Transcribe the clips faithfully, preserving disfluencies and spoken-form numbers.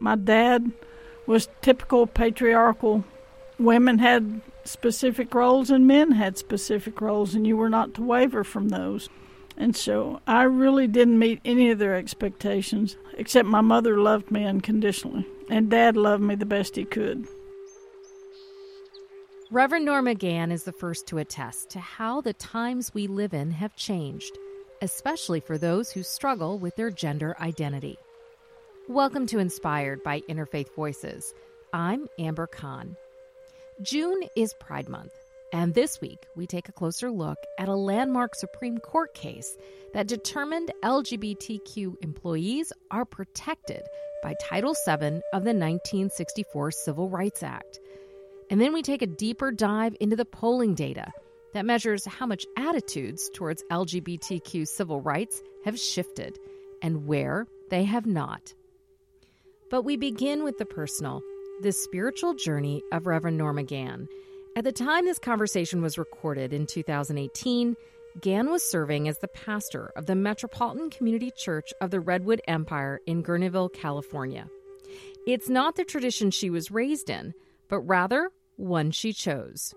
My dad was typical patriarchal. Women had specific roles and men had specific roles, and you were not to waver from those. And so I really didn't meet any of their expectations, except my mother loved me unconditionally, and Dad loved me the best he could. Reverend Norma Gann is the first to attest to how the times we live in have changed, especially for those who struggle with their gender identity. Welcome to Inspired by Interfaith Voices. I'm Amber Kahn. June is Pride Month, and this week we take a closer look at a landmark Supreme Court case that determined L G B T Q employees are protected by Title seven of the nineteen sixty-four Civil Rights Act. And then we take a deeper dive into the polling data that measures how much attitudes towards L G B T Q civil rights have shifted and where they have not. But we begin with the personal, the spiritual journey of Reverend Norma Gann. At the time this conversation was recorded in two thousand eighteen, Gann was serving as the pastor of the Metropolitan Community Church of the Redwood Empire in Guerneville, California. It's not the tradition she was raised in, but rather one she chose.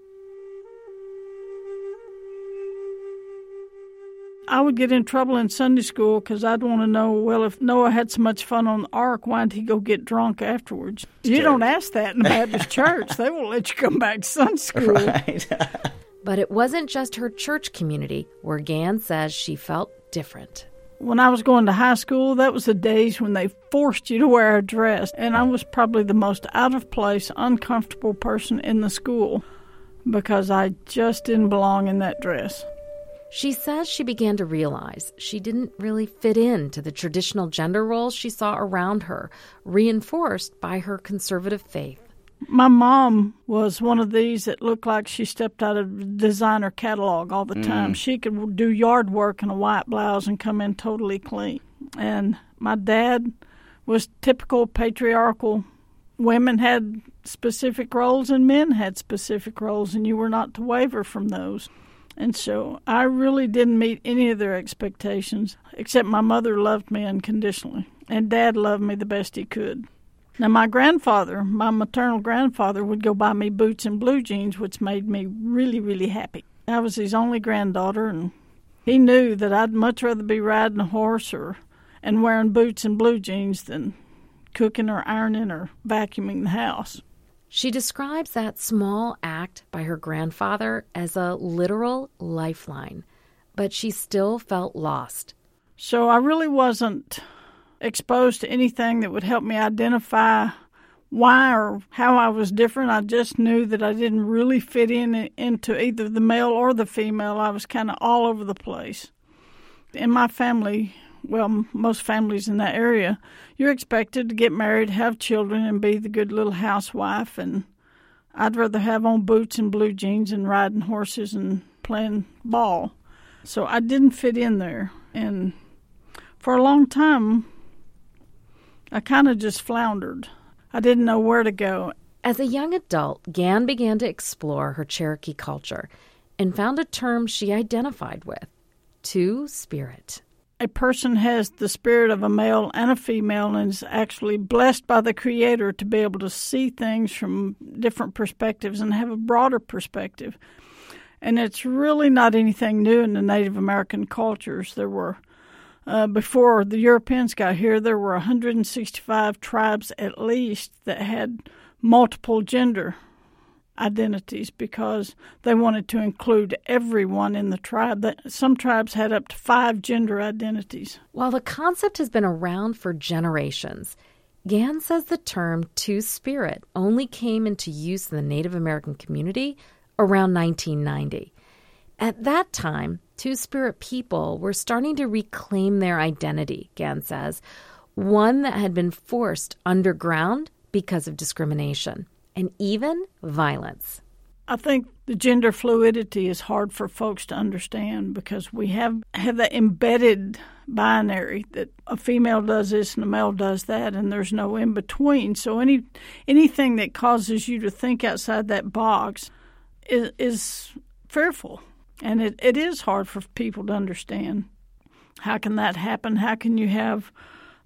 I would get in trouble in Sunday school because I'd want to know, well, if Noah had so much fun on the ark, why did he go get drunk afterwards? You church. Don't ask that in the Baptist church. They won't let you come back to Sunday school. Right. But it wasn't just her church community where Gann says she felt different. When I was going to high school, that was the days when they forced you to wear a dress, and I was probably the most out-of-place, uncomfortable person in the school because I just didn't belong in that dress. She says she began to realize she didn't really fit into the traditional gender roles she saw around her, reinforced by her conservative faith. My mom was one of these that looked like she stepped out of a designer catalog all the time. Mm. She could do yard work in a white blouse and come in totally clean. And my dad was typical patriarchal. Women had specific roles and men had specific roles, and you were not to waver from those. And so I really didn't meet any of their expectations, except my mother loved me unconditionally, and Dad loved me the best he could. Now, my grandfather, my maternal grandfather, would go buy me boots and blue jeans, which made me really, really happy. I was his only granddaughter, and he knew that I'd much rather be riding a horse or and wearing boots and blue jeans than cooking or ironing or vacuuming the house. She describes that small act by her grandfather as a literal lifeline, but she still felt lost. So I really wasn't exposed to anything that would help me identify why or how I was different. I just knew that I didn't really fit in into either the male or the female. I was kind of all over the place. In my family, well, most families in that area, you're expected to get married, have children, and be the good little housewife. And I'd rather have on boots and blue jeans and riding horses and playing ball. So I didn't fit in there. And for a long time, I kind of just floundered. I didn't know where to go. As a young adult, Gann began to explore her Cherokee culture and found a term she identified with, two-spirit. A person has the spirit of a male and a female and is actually blessed by the Creator to be able to see things from different perspectives and have a broader perspective. And it's really not anything new in the Native American cultures. There were Uh, before the Europeans got here, there were one hundred sixty-five tribes at least that had multiple gender identities because they wanted to include everyone in the tribe. Some tribes had up to five gender identities. While the concept has been around for generations, Gann says the term two-spirit only came into use in the Native American community around nineteen ninety. At that time, two-spirit people were starting to reclaim their identity, Gann says, one that had been forced underground because of discrimination and even violence. I think the gender fluidity is hard for folks to understand because we have, have that embedded binary that a female does this and a male does that, and there's no in-between. So any anything that causes you to think outside that box is, is fearful. And it, it is hard for people to understand. How can that happen? How can you have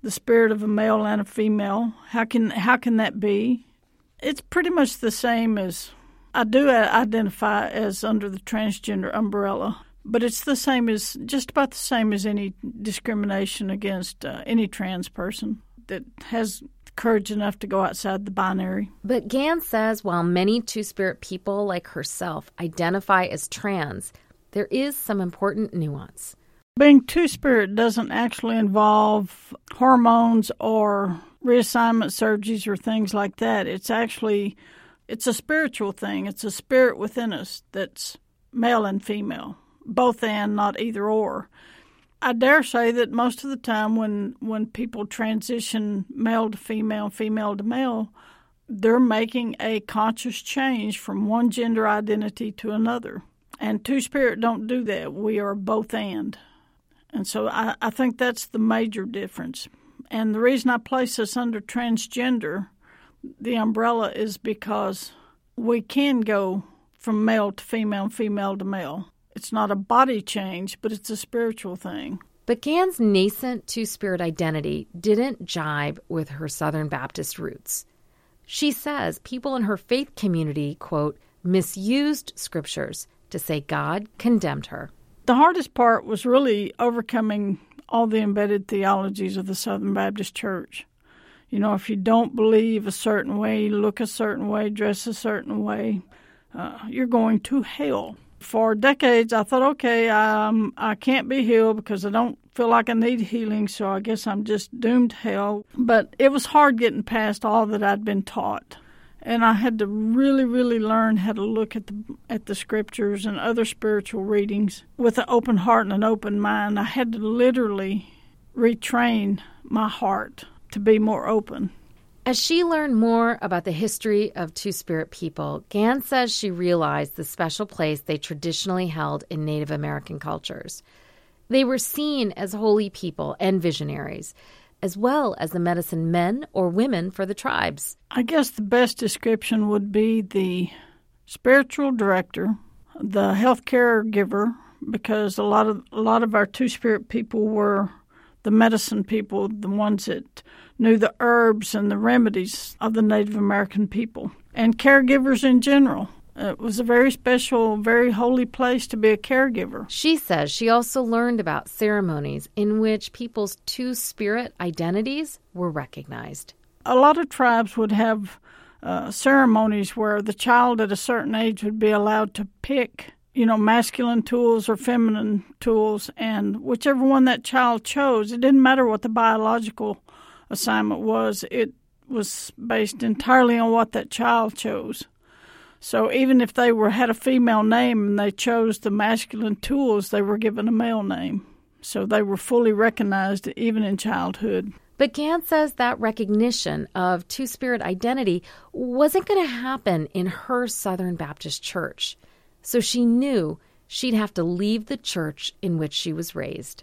the spirit of a male and a female. How can how can that be? It's pretty much the same as, I do identify as under the transgender umbrella, but it's the same as, just about the same as any discrimination against uh, any trans person that has courage enough to go outside the binary. But Gans says while many Two-Spirit people like herself identify as trans, there is some important nuance. Being Two-Spirit doesn't actually involve hormones or reassignment surgeries or things like that. It's actually, it's a spiritual thing. It's a spirit within us that's male and female, both and, not either or. I dare say that most of the time when, when people transition male to female, female to male, they're making a conscious change from one gender identity to another. And Two-Spirit don't do that. We are both and. And so I, I think that's the major difference. And the reason I place us under transgender, the umbrella, is because we can go from male to female and female to male. It's not a body change, but it's a spiritual thing. But Gans' nascent Two-Spirit identity didn't jibe with her Southern Baptist roots. She says people in her faith community, quote, misused scriptures to say God condemned her. The hardest part was really overcoming all the embedded theologies of the Southern Baptist Church. You know, if you don't believe a certain way, look a certain way, dress a certain way, uh, you're going to hell. For decades, I thought, okay, um, I can't be healed because I don't feel like I need healing, so I guess I'm just doomed to hell. But it was hard getting past all that I'd been taught. And I had to really, really learn how to look at the at the scriptures and other spiritual readings with an open heart and an open mind. I had to literally retrain my heart to be more open. As she learned more about the history of Two-Spirit people, Gans says she realized the special place they traditionally held in Native American cultures. They were seen as holy people and visionaries, as well as the medicine men or women for the tribes. I guess the best description would be the spiritual director, the healthcare giver, because a lot of a lot of our Two-Spirit people were the medicine people, the ones that knew the herbs and the remedies of the Native American people, and caregivers in general. It was a very special, very holy place to be a caregiver. She says she also learned about ceremonies in which people's Two-Spirit identities were recognized. A lot of tribes would have uh, ceremonies where the child at a certain age would be allowed to pick, you know, masculine tools or feminine tools, and whichever one that child chose, it didn't matter what the biological assignment was. It was based entirely on what that child chose. So even if they were had a female name and they chose the masculine tools, they were given a male name. So they were fully recognized even in childhood. But Gans says that recognition of Two-Spirit identity wasn't going to happen in her Southern Baptist church. So she knew she'd have to leave the church in which she was raised.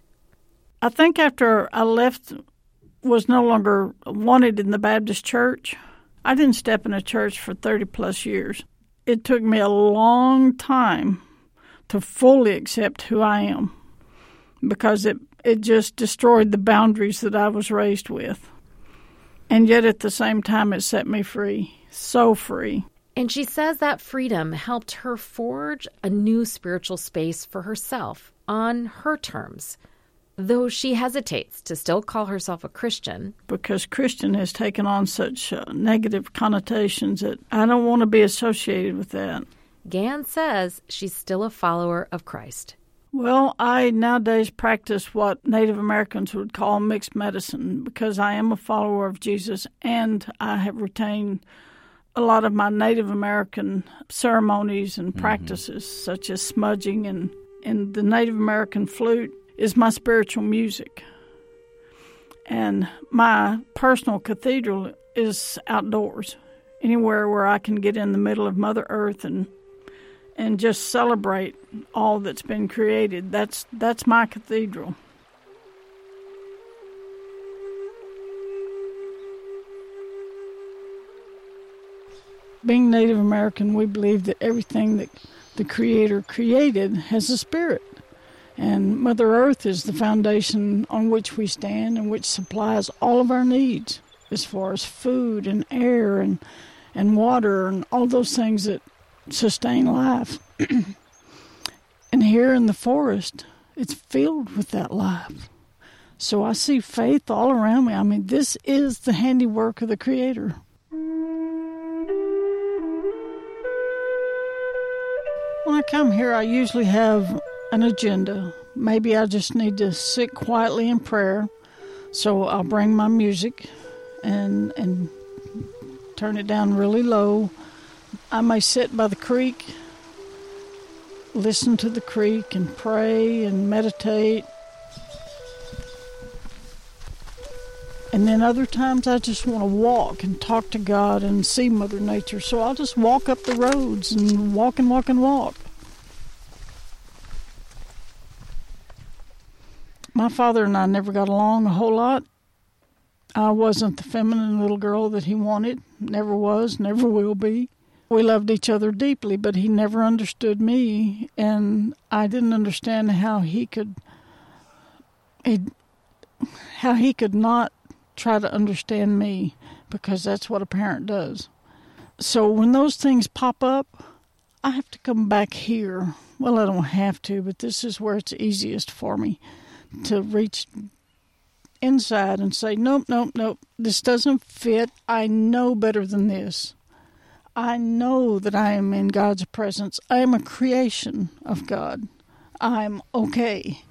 I think after I left, was no longer wanted in the Baptist church, I didn't step in a church for thirty plus years. It took me a long time to fully accept who I am because it, it just destroyed the boundaries that I was raised with. And yet at the same time, it set me free, so free. And she says that freedom helped her forge a new spiritual space for herself on her terms, though she hesitates to still call herself a Christian. Because Christian has taken on such uh, negative connotations that I don't want to be associated with that. Gans says she's still a follower of Christ. Well, I nowadays practice what Native Americans would call mixed medicine because I am a follower of Jesus and I have retained a lot of my Native American ceremonies and practices, mm-hmm. such as smudging, and, and the Native American flute is my spiritual music. And my personal cathedral is outdoors, anywhere where I can get in the middle of Mother Earth and and just celebrate all that's been created. That's that's my cathedral. Being Native American, we believe that everything that the Creator created has a spirit. And Mother Earth is the foundation on which we stand and which supplies all of our needs as far as food and air and, and water and all those things that sustain life. And here in the forest, it's filled with that life. So I see faith all around me. I mean, this is the handiwork of the Creator. When I come here, I usually have an agenda. Maybe I just need to sit quietly in prayer. So I'll bring my music and and turn it down really low. I may sit by the creek, listen to the creek and pray and meditate. And then other times I just want to walk and talk to God and see Mother Nature. So I'll just walk up the roads and walk and walk and walk. My father and I never got along a whole lot. I wasn't the feminine little girl that he wanted. Never was, never will be. We loved each other deeply, but he never understood me. And I didn't understand how he could, he, how he could not try to understand me, because that's what a parent does. So when those things pop up, I have to come back here. Well, I don't have to, but this is where it's easiest for me to reach inside and say, nope, nope, nope, this doesn't fit. I know better than this. I know that I am in God's presence. I am a creation of God. I'm okay.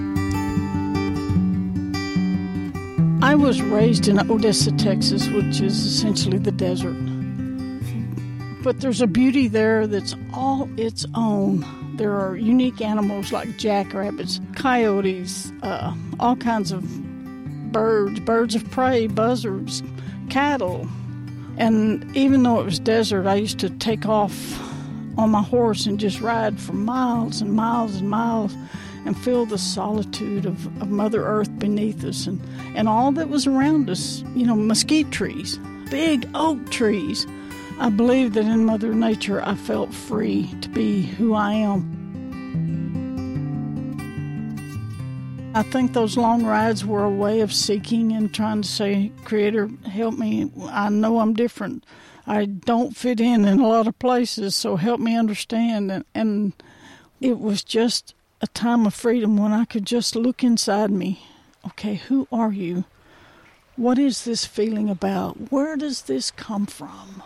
I was raised in Odessa, Texas, which is essentially the desert. But there's a beauty there that's all its own. There are unique animals like jackrabbits, coyotes, uh, all kinds of birds, birds of prey, buzzards, cattle. And even though it was desert, I used to take off on my horse and just ride for miles and miles and miles and feel the solitude of, of Mother Earth beneath us and, and all that was around us, you know, mesquite trees, big oak trees. I believe that in Mother Nature I felt free to be who I am. I think those long rides were a way of seeking and trying to say, Creator, help me. I know I'm different. I don't fit in in a lot of places, so help me understand. And, and it was just a time of freedom when I could just look inside me. Okay, who are you? What is this feeling about? Where does this come from?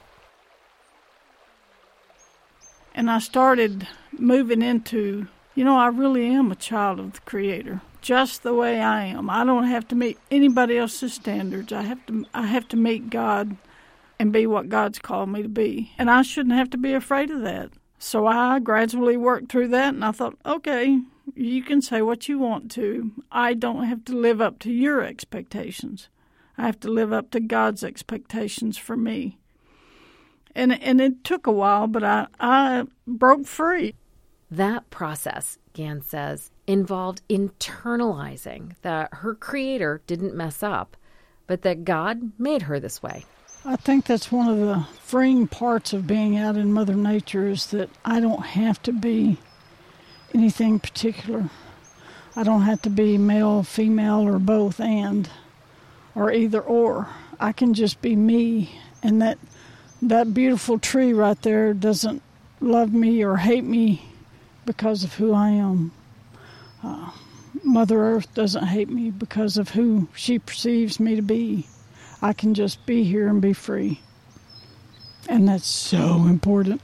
And I started moving into, you know, I really am a child of the Creator, just the way I am. I don't have to meet anybody else's standards. I have to I have to meet God and be what God's called me to be. And I shouldn't have to be afraid of that. So I gradually worked through that, and I thought, okay, you can say what you want to. I don't have to live up to your expectations. I have to live up to God's expectations for me. And and it took a while, but I, I broke free. That process, Gan says, involved internalizing that her Creator didn't mess up, but that God made her this way. I think that's one of the freeing parts of being out in Mother Nature is that I don't have to be anything particular. I don't have to be male, female, or both and, or either or. I can just be me, and that that beautiful tree right there doesn't love me or hate me because of who I am. Uh, Mother Earth doesn't hate me because of who she perceives me to be. I can just be here and be free. And that's so important.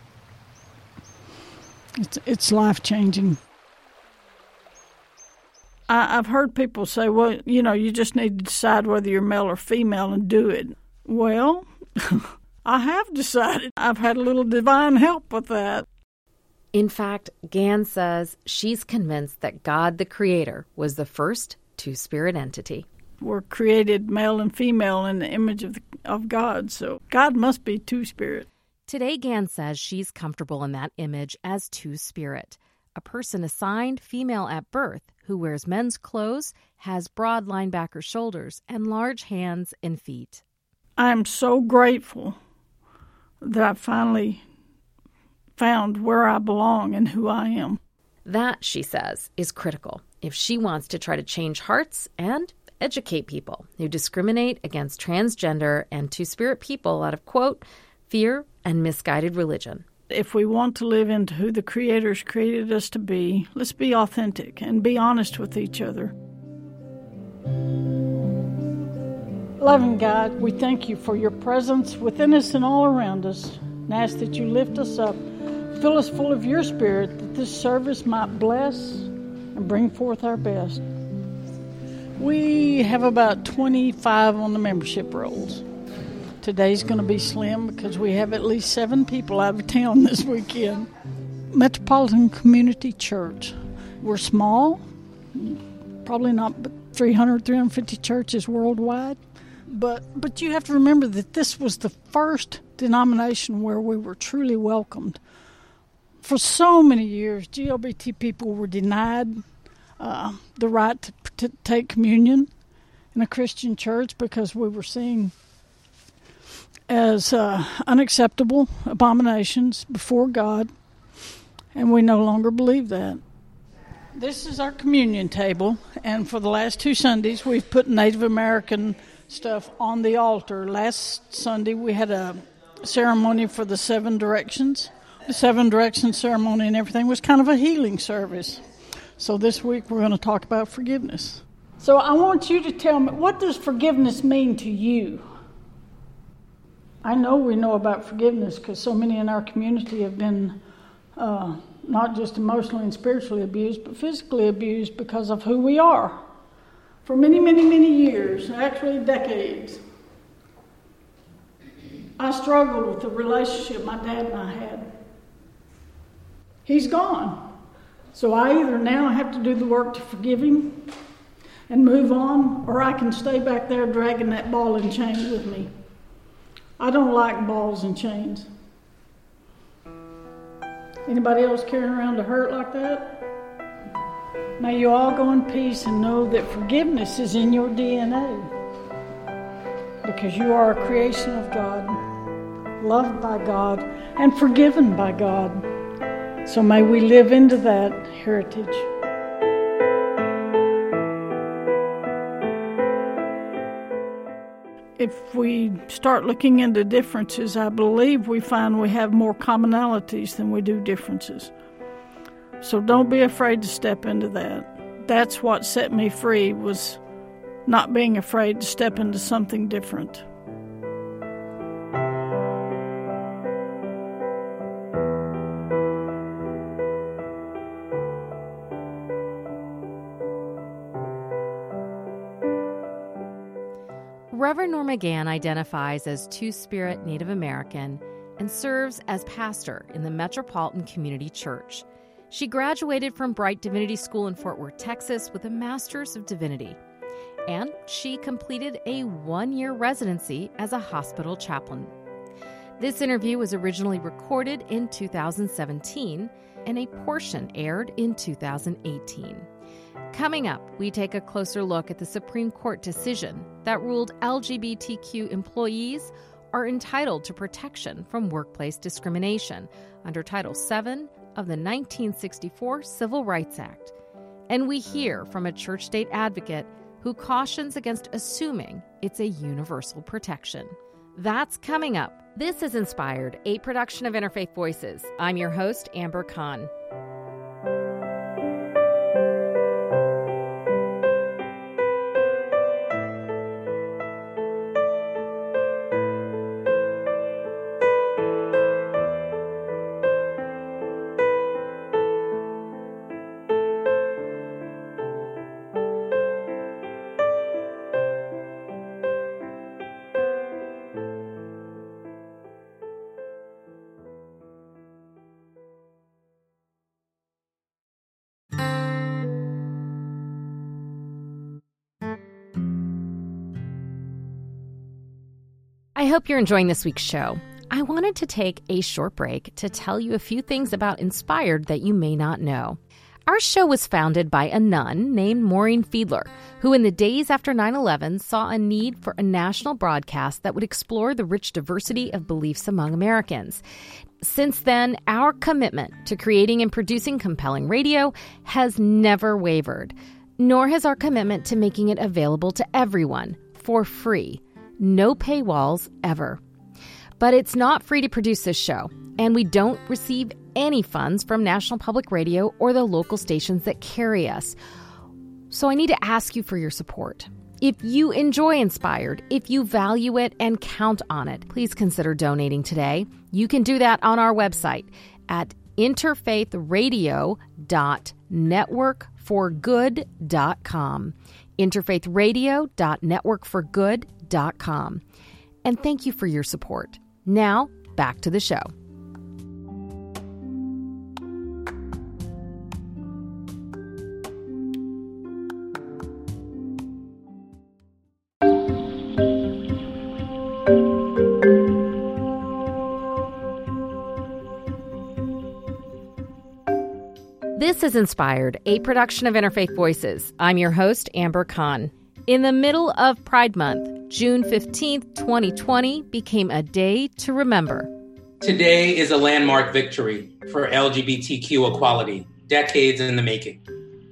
It's it's life-changing. I, I've heard people say, well, you know, you just need to decide whether you're male or female and do it. Well, I have decided. I've had a little divine help with that. In fact, Gan says she's convinced that God the Creator was the first two-spirit entity. We're created male and female in the image of, the, of God, so God must be two-spirit. Today, Gan says she's comfortable in that image as two-spirit, a person assigned female at birth who wears men's clothes, has broad linebacker shoulders, and large hands and feet. I'm so grateful that I finally found where I belong and who I am. That, she says, is critical if she wants to try to change hearts and educate people who discriminate against transgender and two-spirit people out of, quote, fear and misguided religion. If we want to live into who the Creator's created us to be, let's be authentic and be honest with each other. Loving God, we thank you for your presence within us and all around us, and ask that you lift us up, fill us full of your Spirit, that this service might bless and bring forth our best. We have about twenty-five on the membership rolls. Today's going to be slim because we have at least seven people out of town this weekend. Metropolitan Community Church. We're small, probably not but three hundred, three hundred fifty churches worldwide. But but you have to remember that this was the first denomination where we were truly welcomed. For so many years, G L B T people were denied uh, the right to, to take communion in a Christian church because we were seen as uh, unacceptable abominations before God, and we no longer believe that. This is our communion table, and for the last two Sundays, we've put Native American stuff on the altar. Last Sunday, we had a ceremony for the Seven Directions. The Seven Directions ceremony and everything was kind of a healing service. So this week, we're going to talk about forgiveness. So I want you to tell me, what does forgiveness mean to you? I know we know about forgiveness because so many in our community have been uh, not just emotionally and spiritually abused, but physically abused because of who we are. For many, many, many years, actually decades, I struggled with the relationship my dad and I had. He's gone. So I either now have to do the work to forgive him and move on, or I can stay back there dragging that ball and chain with me. I don't like balls and chains. Anybody else carrying around a hurt like that? May you all go in peace and know that forgiveness is in your D N A. Because you are a creation of God, loved by God, and forgiven by God. So may we live into that heritage. If we start looking into differences, I believe we find we have more commonalities than we do differences. So don't be afraid to step into that. That's what set me free, was not being afraid to step into something different. Reverend Norma Gann identifies as Two-Spirit Native American and serves as pastor in the Metropolitan Community Church. She graduated from Bright Divinity School in Fort Worth, Texas with a Master's of Divinity. And she completed a one-year residency as a hospital chaplain. This interview was originally recorded in two thousand seventeen, and a portion aired in two thousand eighteen. Coming up, we take a closer look at the Supreme Court decision that ruled L G B T Q employees are entitled to protection from workplace discrimination under Title seven of the nineteen sixty-four Civil Rights Act. And we hear from a church-state advocate who cautions against assuming it's a universal protection. That's coming up. This is Inspired, a production of Interfaith Voices. I'm your host, Amber Kahn. I hope you're enjoying this week's show. I wanted to take a short break to tell you a few things about Inspired that you may not know. Our show was founded by a nun named Maureen Fiedler, who in the days after nine eleven saw a need for a national broadcast that would explore the rich diversity of beliefs among Americans. Since then, our commitment to creating and producing compelling radio has never wavered, nor has our commitment to making it available to everyone for free. No paywalls ever. But it's not free to produce this show, and we don't receive any funds from National Public Radio or the local stations that carry us. So I need to ask you for your support. If you enjoy Inspired, if you value it and count on it, please consider donating today. You can do that on our website at interfaith radio dot network for good dot com. interfaith radio dot network for good dot com. And thank you for your support. Now, back to the show. This is Inspired, a production of Interfaith Voices. I'm your host, Amber Kahn. In the middle of Pride Month, June fifteenth, twenty twenty became a day to remember. Today is a landmark victory for L G B T Q equality, decades in the making.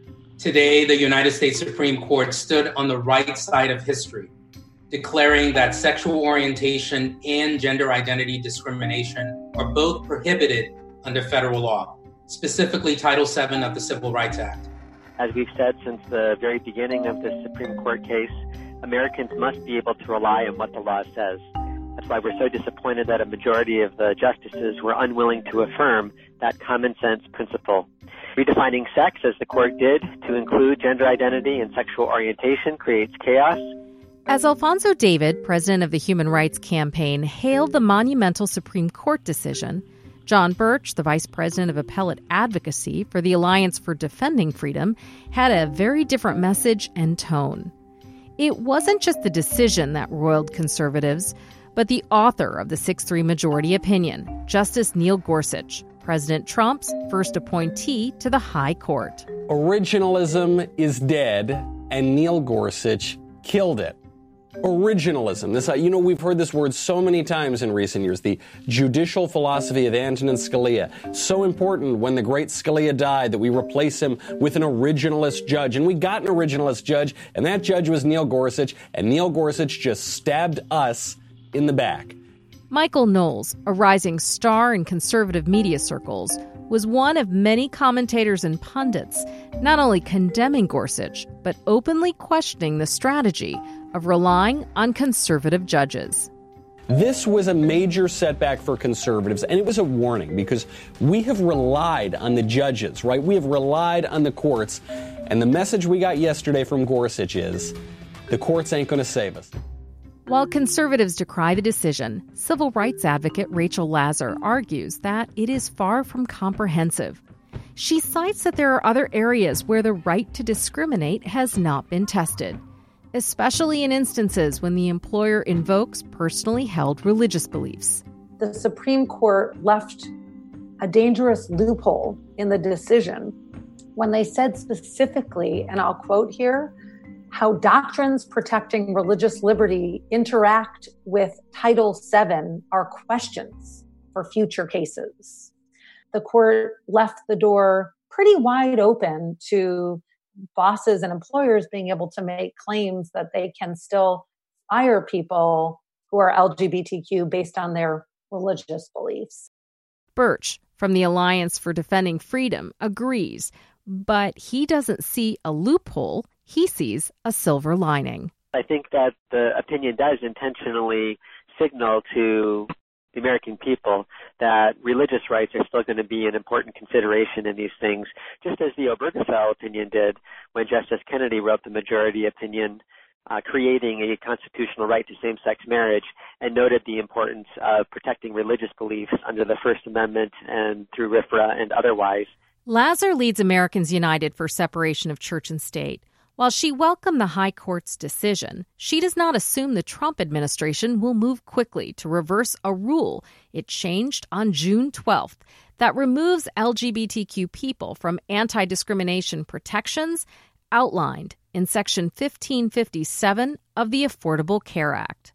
Today, the United States Supreme Court stood on the right side of history, declaring that sexual orientation and gender identity discrimination are both prohibited under federal law, specifically Title seven of the Civil Rights Act. As we've said since the very beginning of this Supreme Court case, Americans must be able to rely on what the law says. That's why we're so disappointed that a majority of the justices were unwilling to affirm that common sense principle. Redefining sex, as the court did, to include gender identity and sexual orientation creates chaos. As Alfonso David, president of the Human Rights Campaign, hailed the monumental Supreme Court decision, John Birch, the vice president of appellate advocacy for the Alliance for Defending Freedom, had a very different message and tone. It wasn't just the decision that roiled conservatives, but the author of the six three majority opinion, Justice Neil Gorsuch, President Trump's first appointee to the High Court. Originalism is dead, and Neil Gorsuch killed it. Originalism. This, you know, we've heard this word so many times in recent years. The judicial philosophy of Antonin Scalia. So important when the great Scalia died that we replace him with an originalist judge. And we got an originalist judge, and that judge was Neil Gorsuch. And Neil Gorsuch just stabbed us in the back. Michael Knowles, a rising star in conservative media circles, was one of many commentators and pundits not only condemning Gorsuch, but openly questioning the strategy of relying on conservative judges. This was a major setback for conservatives, and it was a warning because we have relied on the judges, right? We have relied on the courts, and the message we got yesterday from Gorsuch is the courts ain't going to save us. While conservatives decry the decision, civil rights advocate Rachel Lazar argues that it is far from comprehensive. She cites that there are other areas where the right to discriminate has not been tested, especially in instances when the employer invokes personally held religious beliefs. The Supreme Court left a dangerous loophole in the decision when they said specifically, and I'll quote here, how doctrines protecting religious liberty interact with Title seven are questions for future cases. The court left the door pretty wide open to bosses and employers being able to make claims that they can still fire people who are L G B T Q based on their religious beliefs. Birch, from the Alliance for Defending Freedom, agrees, but he doesn't see a loophole. He sees a silver lining. I think that the opinion does intentionally signal to the American people that religious rights are still going to be an important consideration in these things, just as the Obergefell opinion did when Justice Kennedy wrote the majority opinion uh, creating a constitutional right to same-sex marriage and noted the importance of protecting religious beliefs under the First Amendment and through R F R A and otherwise. Lazar leads Americans United for Separation of Church and State. While she welcomed the High Court's decision, she does not assume the Trump administration will move quickly to reverse a rule it changed on June twelfth that removes L G B T Q people from anti-discrimination protections outlined in Section fifteen fifty-seven of the Affordable Care Act.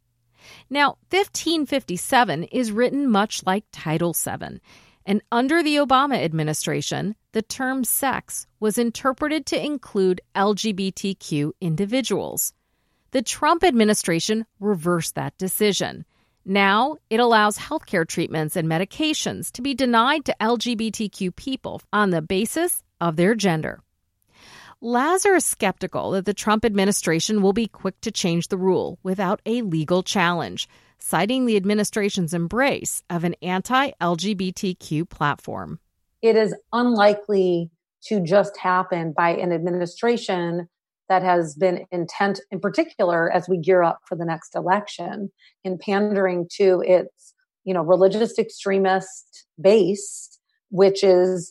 Now, fifteen fifty-seven is written much like Title seven, and under the Obama administration, the term sex was interpreted to include L G B T Q individuals. The Trump administration reversed that decision. Now, it allows healthcare treatments and medications to be denied to L G B T Q people on the basis of their gender. Lazar is skeptical that the Trump administration will be quick to change the rule without a legal challenge, citing the administration's embrace of an anti-L G B T Q platform. It is unlikely to just happen by an administration that has been intent, in particular, as we gear up for the next election, in pandering to its, you know, religious extremist base, which is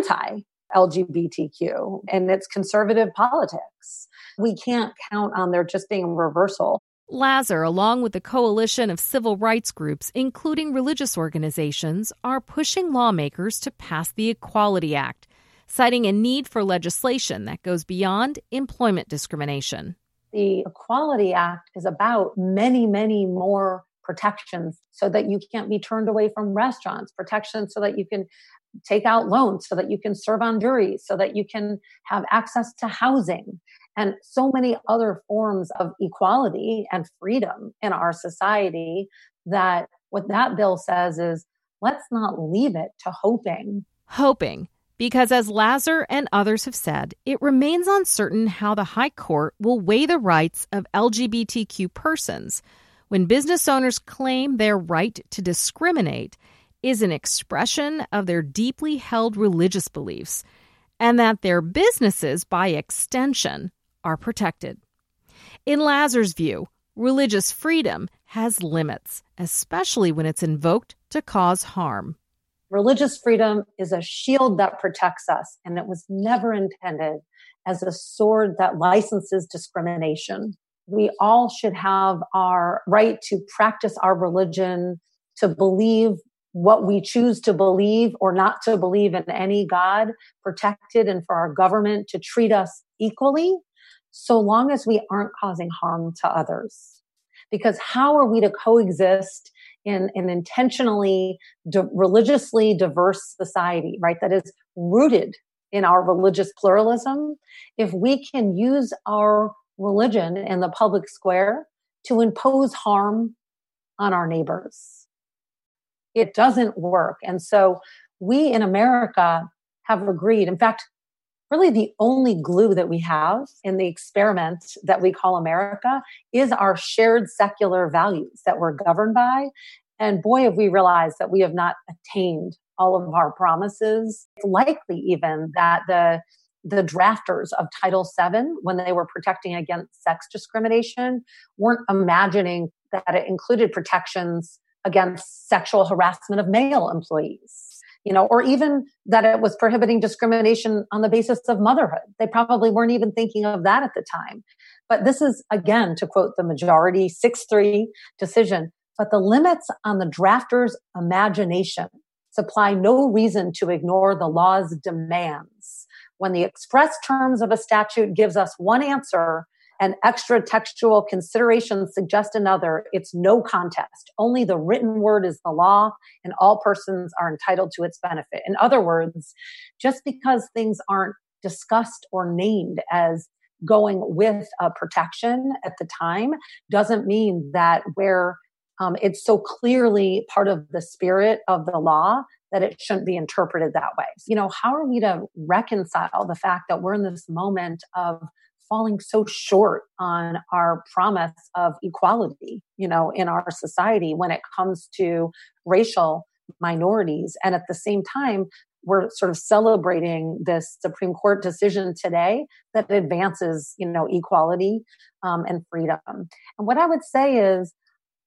anti-L G B T Q and its conservative politics. We can't count on there just being a reversal. Lazar, along with a coalition of civil rights groups, including religious organizations, are pushing lawmakers to pass the Equality Act, citing a need for legislation that goes beyond employment discrimination. The Equality Act is about many, many more protections so that you can't be turned away from restaurants, protections so that you can take out loans, so that you can serve on juries, so that you can have access to housing, and so many other forms of equality and freedom in our society, that what that bill says is, let's not leave it to hoping. Hoping. Because as Lazar and others have said, it remains uncertain how the High Court will weigh the rights of L G B T Q persons when business owners claim their right to discriminate is an expression of their deeply held religious beliefs, and that their businesses, by extension, are protected. In Lazar's view, religious freedom has limits, especially when it's invoked to cause harm. Religious freedom is a shield that protects us, and it was never intended as a sword that licenses discrimination. We all should have our right to practice our religion, to believe what we choose to believe or not to believe in any God, protected, and for our government to treat us equally, so long as we aren't causing harm to others. Because how are we to coexist in an intentionally di- religiously diverse society, right, that is rooted in our religious pluralism, if we can use our religion in the public square to impose harm on our neighbors? It doesn't work. And so we in America have agreed, in fact, really the only glue that we have in the experiment that we call America is our shared secular values that we're governed by. And boy, have we realized that we have not attained all of our promises. It's likely even that the, the drafters of Title seven, when they were protecting against sex discrimination, weren't imagining that it included protections against sexual harassment of male employees, you know, or even that it was prohibiting discrimination on the basis of motherhood. They probably weren't even thinking of that at the time. But this is, again, to quote the majority six three decision, but the limits on the drafter's imagination supply no reason to ignore the law's demands. When the express terms of a statute gives us one answer and extra textual considerations suggest another, it's no contest. Only the written word is the law, and all persons are entitled to its benefit. In other words, just because things aren't discussed or named as going with a protection at the time doesn't mean that where um, it's so clearly part of the spirit of the law that it shouldn't be interpreted that way. You know, how are we to reconcile the fact that we're in this moment of falling so short on our promise of equality, you know, in our society when it comes to racial minorities? And at the same time, we're sort of celebrating this Supreme Court decision today that advances, you know, equality um, and freedom. And what I would say is,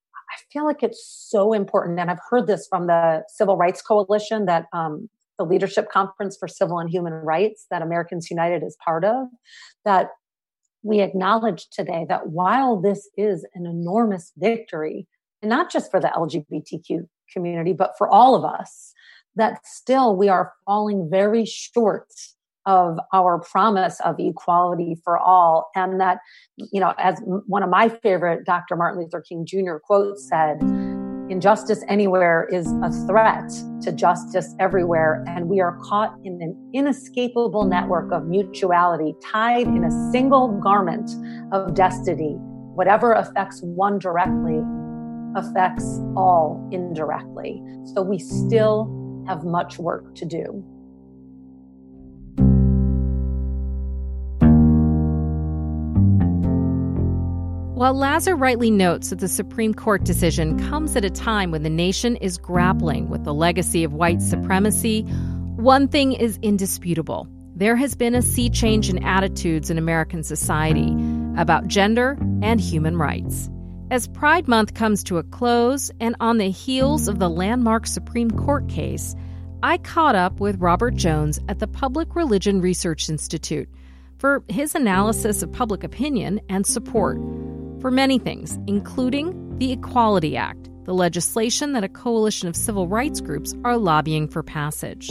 I feel like it's so important, and I've heard this from the Civil Rights Coalition, that um, the Leadership Conference for Civil and Human Rights that Americans United is part of, that we acknowledge today that while this is an enormous victory, and not just for the L G B T Q community, but for all of us, that still we are falling very short of our promise of equality for all. And that, you know, as one of my favorite Doctor Martin Luther King Junior quotes said, injustice anywhere is a threat to justice everywhere. And we are caught in an inescapable network of mutuality, tied in a single garment of destiny. Whatever affects one directly affects all indirectly. So we still have much work to do. While Lazar rightly notes that the Supreme Court decision comes at a time when the nation is grappling with the legacy of white supremacy, one thing is indisputable. There has been a sea change in attitudes in American society about gender and human rights. As Pride Month comes to a close, and on the heels of the landmark Supreme Court case, I caught up with Robert Jones at the Public Religion Research Institute for his analysis of public opinion and support for many things, including the Equality Act, the legislation that a coalition of civil rights groups are lobbying for passage.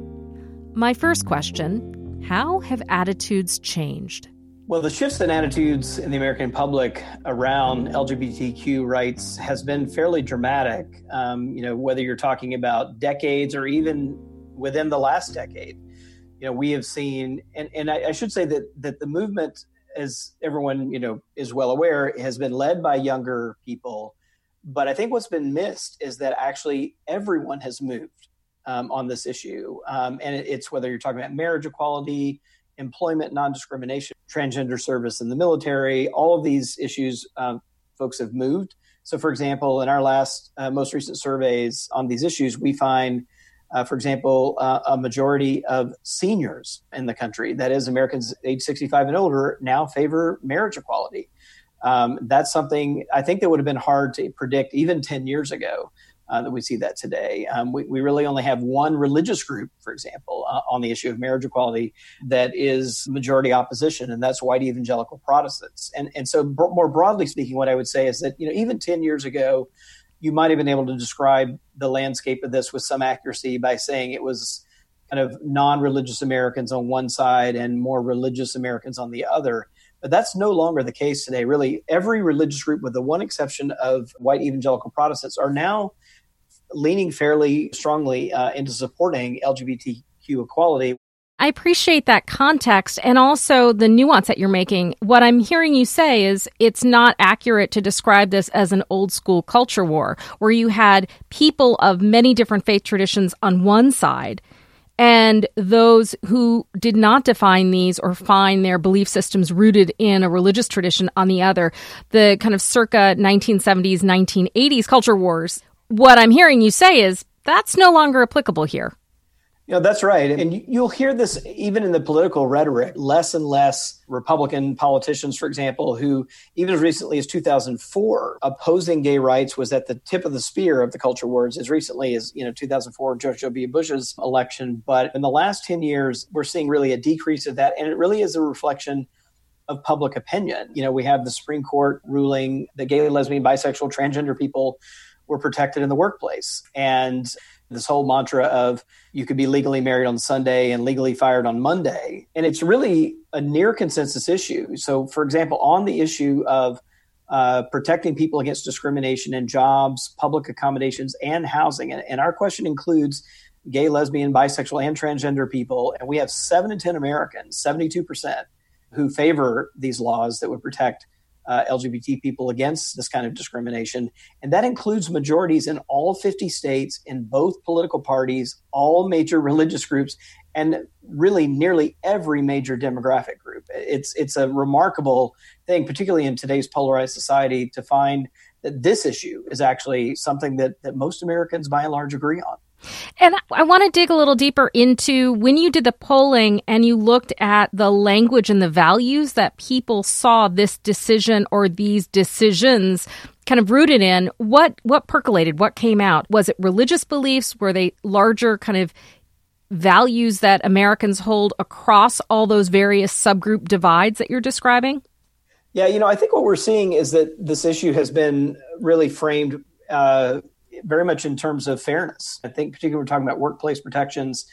My first question, how have attitudes changed? Well, the shifts in attitudes in the American public around L G B T Q rights has been fairly dramatic. Um, you know, whether you're talking about decades or even within the last decade, you know, we have seen, and, and I, I should say that that the movement, as everyone, you know, is well aware, has been led by younger people. But I think what's been missed is that actually everyone has moved um, on this issue. Um, and it, it's whether you're talking about marriage equality, employment non-discrimination, transgender service in the military, all of these issues, um, folks have moved. So, for example, in our last, uh, most recent surveys on these issues, we find, uh, for example, uh, a majority of seniors in the country, that is Americans age sixty-five and older, now favor marriage equality. Um, that's something I think that would have been hard to predict even ten years ago. Uh, that we see that today. Um, we, we really only have one religious group, for example, uh, on the issue of marriage equality that is majority opposition, and that's white evangelical Protestants. And and so b- more broadly speaking, what I would say is that, you know, even ten years ago, you might have been able to describe the landscape of this with some accuracy by saying it was kind of non-religious Americans on one side and more religious Americans on the other. But that's no longer the case today. Really, every religious group, with the one exception of white evangelical Protestants, are now leaning fairly strongly uh, into supporting L G B T Q equality. I appreciate that context and also the nuance that you're making. What I'm hearing you say is it's not accurate to describe this as an old school culture war where you had people of many different faith traditions on one side and those who did not define these or find their belief systems rooted in a religious tradition on the other. The kind of circa nineteen seventies, nineteen eighties culture wars. What I'm hearing you say is that's no longer applicable here. You know, that's right. And you'll hear this even in the political rhetoric. Less and less Republican politicians, for example, who even as recently as two thousand four, opposing gay rights was at the tip of the spear of the culture wars as recently as, you know, two thousand four, George W. Bush's election. But in the last ten years, we're seeing really a decrease of that. And it really is a reflection of public opinion. You know, we have the Supreme Court ruling that gay, lesbian, bisexual, transgender people were protected in the workplace. And this whole mantra of you could be legally married on Sunday and legally fired on Monday. And it's really a near consensus issue. So, for example, on the issue of uh, protecting people against discrimination in jobs, public accommodations, and housing, and, and our question includes gay, lesbian, bisexual, and transgender people. And we have seven in ten Americans, seventy-two percent, who favor these laws that would protect Uh, L G B T people against this kind of discrimination. And that includes majorities in all fifty states, in both political parties, all major religious groups, and really nearly every major demographic group. It's it's a remarkable thing, particularly in today's polarized society, to find that this issue is actually something that, that most Americans by and large agree on. And I want to dig a little deeper into when you did the polling and you looked at the language and the values that people saw this decision or these decisions kind of rooted in, what what percolated, what came out? Was it religious beliefs? Were they larger kind of values that Americans hold across all those various subgroup divides that you're describing? Yeah, you know, I think what we're seeing is that this issue has been really framed uh very much in terms of fairness. I think particularly we're talking about workplace protections.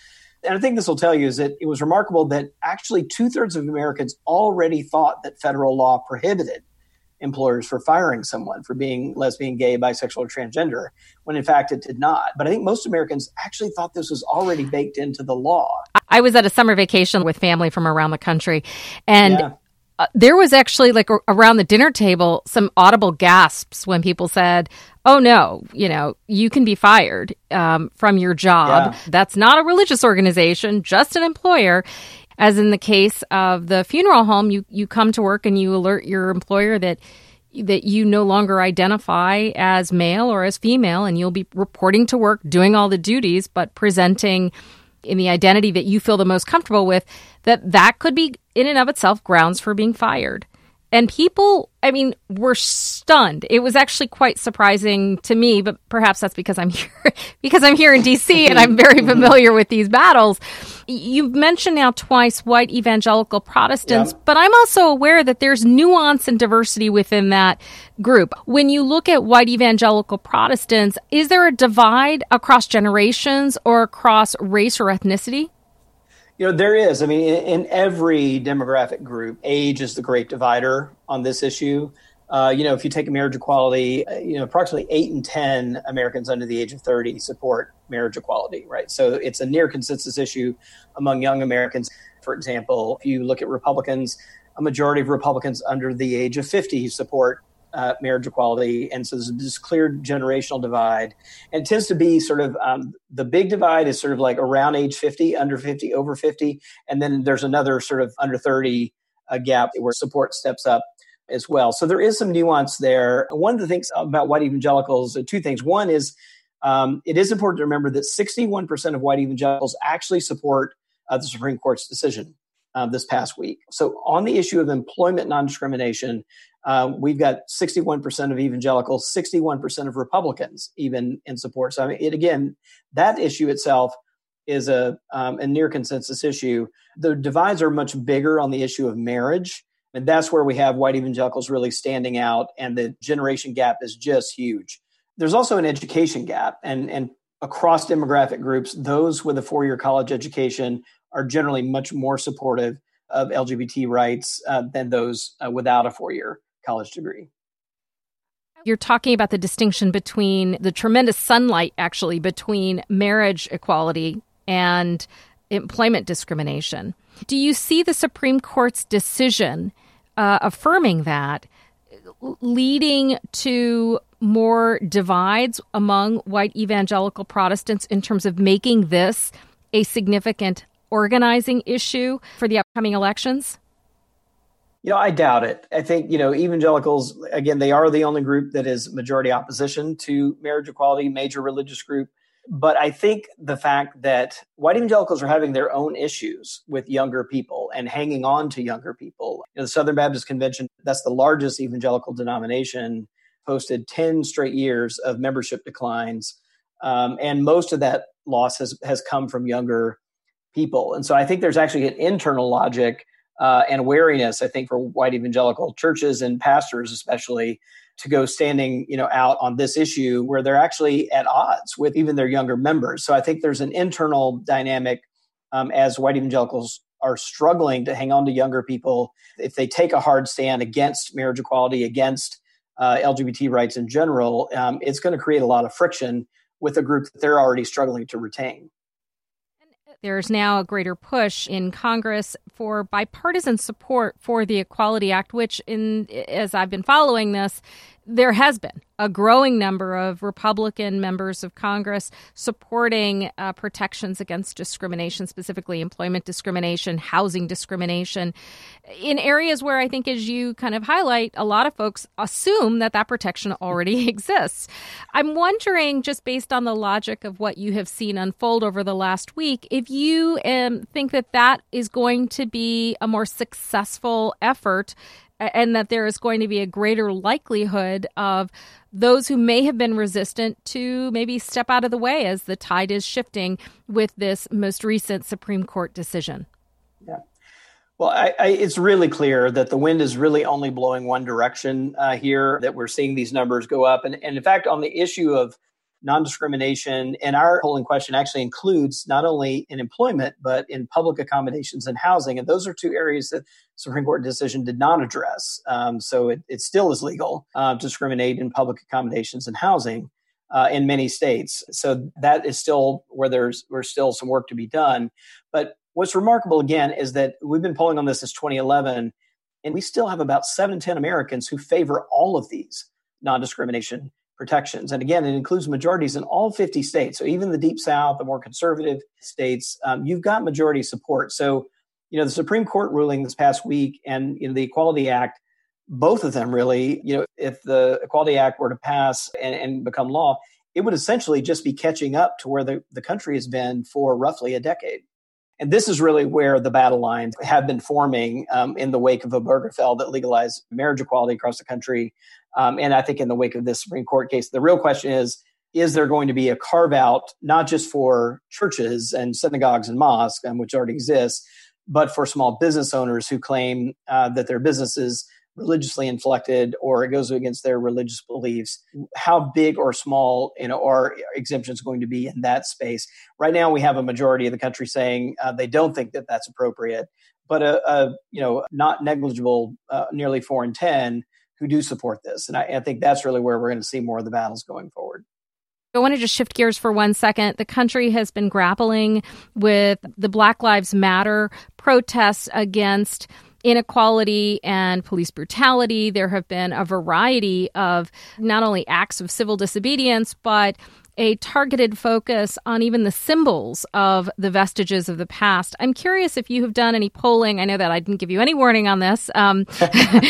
And I think this will tell you is that it was remarkable that actually two-thirds of Americans already thought that federal law prohibited employers for firing someone for being lesbian, gay, bisexual, or transgender, when in fact it did not. But I think most Americans actually thought this was already baked into the law. I was at a summer vacation with family from around the country, and Yeah. uh, there was actually, like, a- around the dinner table, some audible gasps when people said, oh, no, you know, you can be fired um, from your job. Yeah. That's not a religious organization, just an employer. As in the case of the funeral home, you, you come to work and you alert your employer that that you no longer identify as male or as female, and you'll be reporting to work, doing all the duties, but presenting in the identity that you feel the most comfortable with, that that could be in and of itself grounds for being fired. And people, I mean, were stunned. It was actually quite surprising to me, but perhaps that's because I'm here, because I'm here in D C and I'm very familiar with these battles. You've mentioned now twice white evangelical Protestants, Yep. but I'm also aware that there's nuance and diversity within that group. When you look at white evangelical Protestants, is there a divide across generations or across race or ethnicity? You know, there is. I mean, in, in every demographic group, age is the great divider on this issue. Uh, you know, if you take marriage equality, uh, you know, approximately eight in ten Americans under the age of thirty support marriage equality, right? So it's a near consensus issue among young Americans. For example, if you look at Republicans, a majority of Republicans under the age of fifty support uh, marriage equality. And so there's this clear generational divide. And it tends to be sort of um, the big divide is sort of like around age fifty, under fifty, over fifty. And then there's another sort of under thirty uh, gap where support steps up as well. So there is some nuance there. One of the things about white evangelicals, uh, two things. One is um, it is important to remember that sixty-one percent of white evangelicals actually support uh, the Supreme Court's decision uh, this past week. So on the issue of employment non-discrimination, uh, we've got sixty-one percent of evangelicals, sixty-one percent of Republicans even in support. So I mean, it, again, that issue itself is a, um, a near consensus issue. The divides are much bigger on the issue of marriage. And that's where we have white evangelicals really standing out, and the generation gap is just huge. There's also an education gap, and, and across demographic groups, those with a four-year college education are generally much more supportive of L G B T rights uh, than those uh, without a four-year college degree. You're talking about the distinction between the tremendous sunlight, actually, between marriage equality and employment discrimination. Do you see the Supreme Court's decision uh, affirming that leading to more divides among white evangelical Protestants in terms of making this a significant organizing issue for the upcoming elections? You know, I doubt it. I think, you know, evangelicals, again, they are the only group that is majority opposition to marriage equality, major religious group. But I think the fact that white evangelicals are having their own issues with younger people and hanging on to younger people. You know, the Southern Baptist Convention, that's the largest evangelical denomination, posted ten straight years of membership declines. Um, and most of that loss has, has come from younger people. And so I think there's actually an internal logic uh, and wariness, I think, for white evangelical churches and pastors especially, to go standing, you know, out on this issue where they're actually at odds with even their younger members. So I think there's an internal dynamic um, as white evangelicals are struggling to hang on to younger people. If they take a hard stand against marriage equality, against uh, L G B T rights in general, um, it's going to create a lot of friction with a group that they're already struggling to retain. There's now a greater push in Congress for bipartisan support for the Equality Act, which, in as I've been following this, there has been a growing number of Republican members of Congress supporting uh, protections against discrimination, specifically employment discrimination, housing discrimination, in areas where I think, as you kind of highlight, a lot of folks assume that that protection already exists. I'm wondering, just based on the logic of what you have seen unfold over the last week, if you um, think that that is going to be a more successful effort, and that there is going to be a greater likelihood of those who may have been resistant to maybe step out of the way as the tide is shifting with this most recent Supreme Court decision. Yeah. Well, I, I, it's really clear that the wind is really only blowing one direction uh, here, that we're seeing these numbers go up. And, and in fact, on the issue of non-discrimination in our polling question actually includes not only in employment, but in public accommodations and housing. And those are two areas that Supreme Court decision did not address. Um, so it, it still is legal uh, to discriminate in public accommodations and housing uh, in many states. So that is still where there's, there's still some work to be done. But what's remarkable, again, is that we've been polling on this since twenty eleven, and we still have about seven in ten Americans who favor all of these non-discrimination protections. And again, it includes majorities in all fifty states. So even the Deep South, the more conservative states, um, you've got majority support. So, you know, the Supreme Court ruling this past week and you know, the Equality Act, both of them really, you know, if the Equality Act were to pass and, and become law, it would essentially just be catching up to where the, the country has been for roughly a decade. And this is really where the battle lines have been forming um, in the wake of Obergefell that legalized marriage equality across the country. Um, and I think in the wake of this Supreme Court case, the real question is, is there going to be a carve out, not just for churches and synagogues and mosques, um, which already exists, but for small business owners who claim uh, that their business is religiously inflected or it goes against their religious beliefs? How big or small, you know, are exemptions going to be in that space? Right now, we have a majority of the country saying uh, they don't think that that's appropriate, but a, a you know not negligible, uh, nearly four in ten who do support this. And I, I think that's really where we're going to see more of the battles going forward. I want to just shift gears for one second. The country has been grappling with the Black Lives Matter protests against inequality and police brutality. There have been a variety of not only acts of civil disobedience, but a targeted focus on even the symbols of the vestiges of the past. I'm curious if you have done any polling. I know that I didn't give you any warning on this. Um, uh,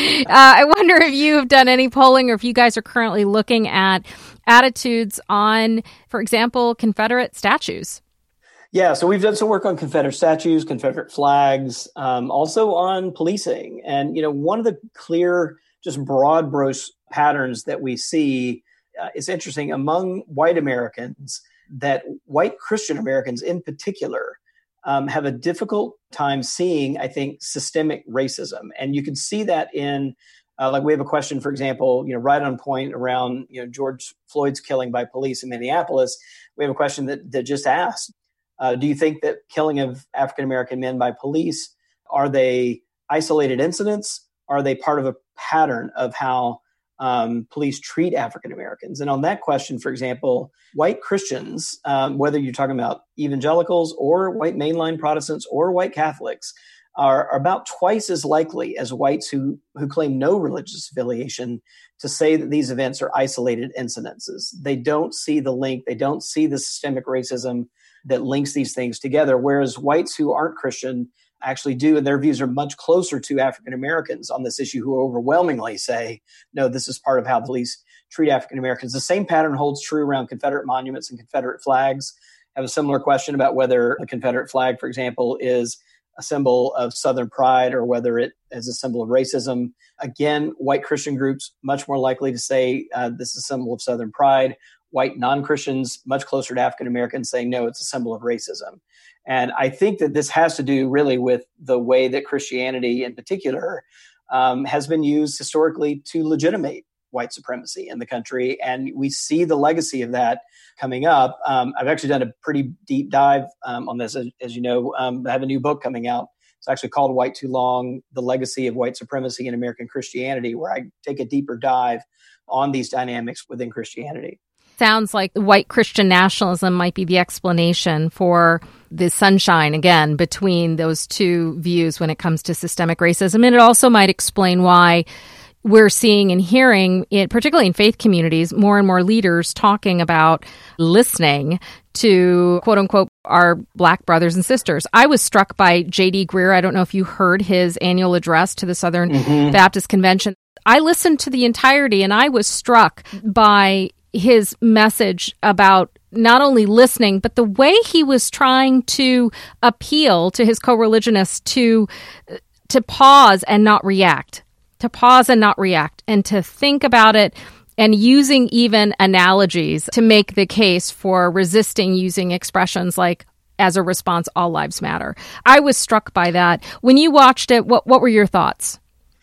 I wonder if you have done any polling or if you guys are currently looking at attitudes on, for example, Confederate statues. Yeah, so we've done some work on Confederate statues, Confederate flags, um, also on policing. And, you know, one of the clear, just broad brush patterns that we see uh, is interesting among white Americans, that white Christian Americans in particular um, have a difficult time seeing, I think, systemic racism. And you can see that in, uh, like we have a question, for example, you know, right on point around, you know, George Floyd's killing by police in Minneapolis. We have a question that, that just asked, Uh, do you think that killing of African-American men by police, are they isolated incidents? Are they part of a pattern of how um, police treat African-Americans? And on that question, for example, white Christians, um, whether you're talking about evangelicals or white mainline Protestants or white Catholics, are, are about twice as likely as whites who, who claim no religious affiliation to say that these events are isolated incidences. They don't see the link. They don't see the systemic racism that links these things together, whereas whites who aren't Christian actually do, and their views are much closer to African Americans on this issue, who overwhelmingly say, no, this is part of how police treat African Americans. The same pattern holds true around Confederate monuments and Confederate flags. I have a similar question about whether the Confederate flag, for example, is a symbol of Southern pride or whether it is a symbol of racism. Again, white Christian groups much more likely to say uh, this is a symbol of Southern pride. White non-Christians, much closer to African Americans, saying, no, it's a symbol of racism. And I think that this has to do really with the way that Christianity in particular um, has been used historically to legitimate white supremacy in the country. And we see the legacy of that coming up. Um, I've actually done a pretty deep dive um, on this. As, as you know, um, I have a new book coming out. It's actually called White Too Long, The Legacy of White Supremacy in American Christianity, where I take a deeper dive on these dynamics within Christianity. Sounds like white Christian nationalism might be the explanation for the sunshine, again, between those two views when it comes to systemic racism. And it also might explain why we're seeing and hearing, it, particularly in faith communities, more and more leaders talking about listening to, quote unquote, our Black brothers and sisters. I was struck by J D Greear. I don't know if you heard his annual address to the Southern mm-hmm. Baptist Convention. I listened to the entirety and I was struck by his message about not only listening, but the way he was trying to appeal to his co-religionists to to pause and not react, to pause and not react, and to think about it, and using even analogies to make the case for resisting using expressions like, as a response, all lives matter. I was struck by that. When you watched it, what what were your thoughts?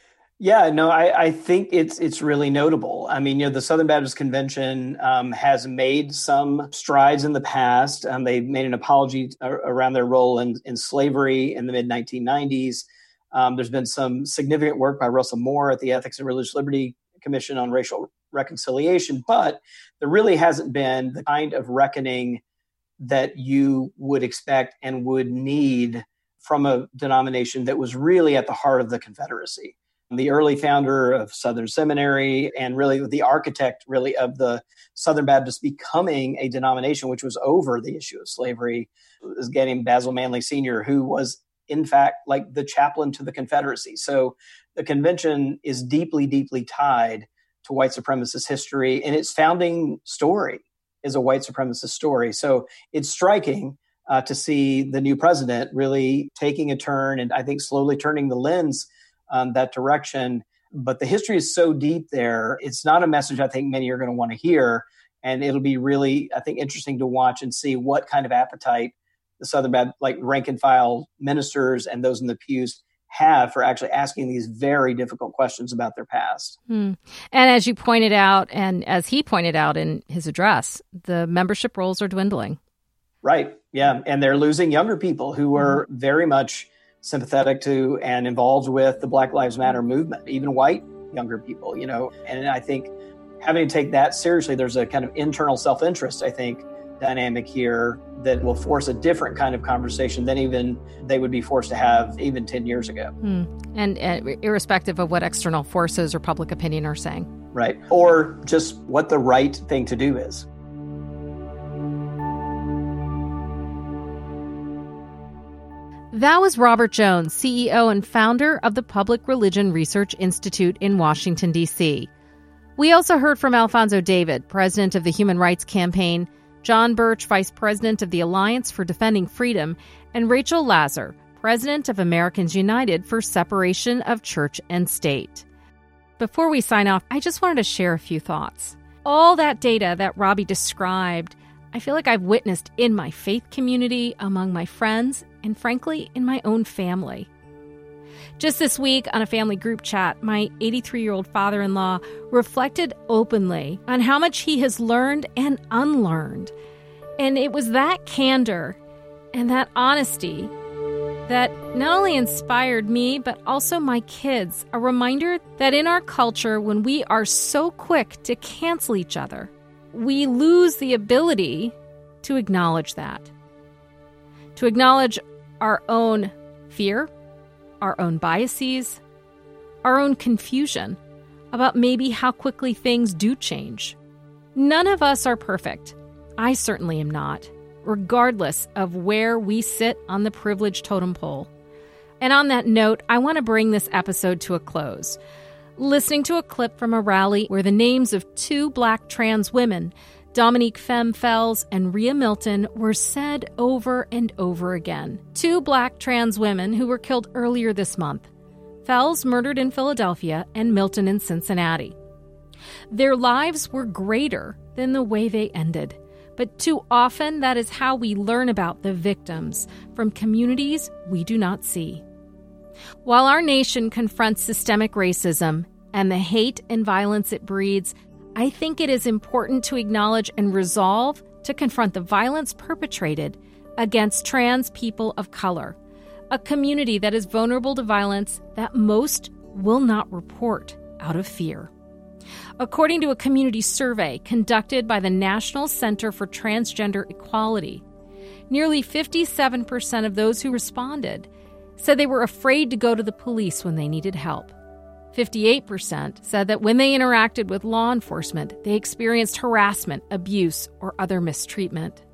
Yeah, no, I, I think it's it's really notable. I mean, you know, the Southern Baptist Convention um, has made some strides in the past. Um, they made an apology around their role in, in slavery in the mid nineteen nineties. Um, there's been some significant work by Russell Moore at the Ethics and Religious Liberty Commission on Racial Reconciliation, but there really hasn't been the kind of reckoning that you would expect and would need from a denomination that was really at the heart of the Confederacy. The early founder of Southern Seminary and really the architect really of the Southern Baptist becoming a denomination which was over the issue of slavery is a guy named Basil Manley Senior, who was in fact like the chaplain to the Confederacy. So the convention is deeply, deeply tied to white supremacist history, and its founding story is a white supremacist story. So it's striking uh, to see the new president really taking a turn and I think slowly turning the lens Um, that direction. But the history is so deep there. It's not a message I think many are going to want to hear. And it'll be really, I think, interesting to watch and see what kind of appetite the Southern Baptist, like rank and file ministers and those in the pews have for actually asking these very difficult questions about their past. Hmm. And as you pointed out, and as he pointed out in his address, the membership rolls are dwindling. Right. Yeah. And they're losing younger people who are mm-hmm. very much sympathetic to and involved with the Black Lives Matter movement, even white younger people, you know. And I think having to take that seriously, there's a kind of internal self-interest, I think, dynamic here that will force a different kind of conversation than even they would be forced to have even ten years ago. Hmm. And, and irrespective of what external forces or public opinion are saying. Right. Or just what the right thing to do is. That was Robert Jones, C E O and founder of the Public Religion Research Institute in Washington, D C. We also heard from Alfonso David, president of the Human Rights Campaign, John Birch, vice president of the Alliance for Defending Freedom, and Rachel Lazar, president of Americans United for Separation of Church and State. Before we sign off, I just wanted to share a few thoughts. All that data that Robbie described, I feel like I've witnessed in my faith community, among my friends, and frankly, in my own family. Just this week on a family group chat, my eighty-three-year-old father-in-law reflected openly on how much he has learned and unlearned. And it was that candor and that honesty that not only inspired me, but also my kids, a reminder that in our culture, when we are so quick to cancel each other, we lose the ability to acknowledge that, to acknowledge our own fear, our own biases, our own confusion about maybe how quickly things do change. None of us are perfect. I certainly am not, regardless of where we sit on the privilege totem pole. And on that note, I want to bring this episode to a close, listening to a clip from a rally where the names of two Black trans women, Dominique Femme Fells and Rhea Milton, were said over and over again. Two Black trans women who were killed earlier this month. Fells murdered in Philadelphia and Milton in Cincinnati. Their lives were greater than the way they ended. But too often, that is how we learn about the victims from communities we do not see. While our nation confronts systemic racism and the hate and violence it breeds, I think it is important to acknowledge and resolve to confront the violence perpetrated against trans people of color, a community that is vulnerable to violence that most will not report out of fear. According to a community survey conducted by the National Center for Transgender Equality, nearly fifty-seven percent of those who responded said they were afraid to go to the police when they needed help. fifty-eight percent said that when they interacted with law enforcement, they experienced harassment, abuse, or other mistreatment.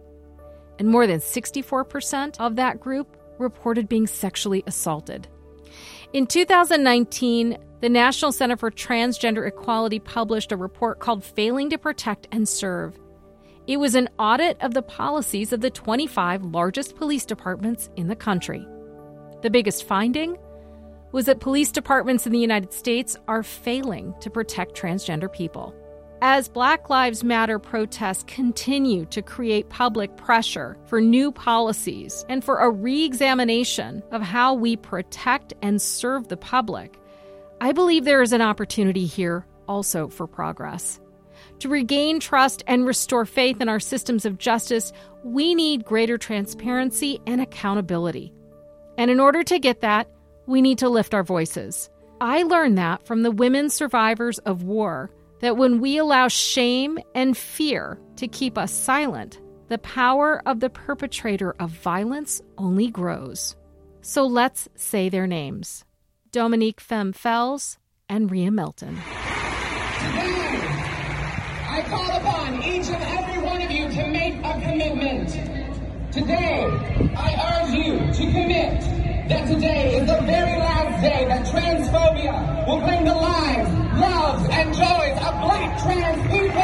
And more than sixty-four percent of that group reported being sexually assaulted. In two thousand nineteen, the National Center for Transgender Equality published a report called Failing to Protect and Serve. It was an audit of the policies of the twenty-five largest police departments in the country. The biggest finding was that police departments in the United States are failing to protect transgender people. As Black Lives Matter protests continue to create public pressure for new policies and for a re-examination of how we protect and serve the public, I believe there is an opportunity here also for progress. To regain trust and restore faith in our systems of justice, we need greater transparency and accountability. And in order to get that, we need to lift our voices. I learned that from the women survivors of war, that when we allow shame and fear to keep us silent, the power of the perpetrator of violence only grows. So let's say their names: Dominique Femme Fells and Rhea Milton. Today, I call upon each and every one of you to make a commitment. Today, I urge you to commit that today is the very last day that transphobia will claim the lives, loves, and joys of Black trans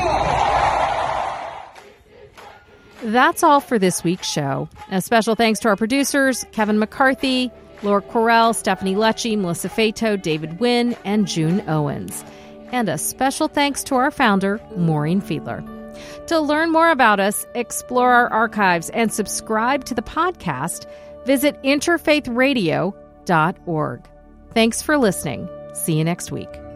people. That's all for this week's show. A special thanks to our producers, Kevin McCarthy, Laura Correll, Stephanie Lecce, Melissa Fato, David Wynn, and June Owens. And a special thanks to our founder, Maureen Fiedler. To learn more about us, explore our archives, and subscribe to the podcast, visit interfaith radio dot org. Thanks for listening. See you next week.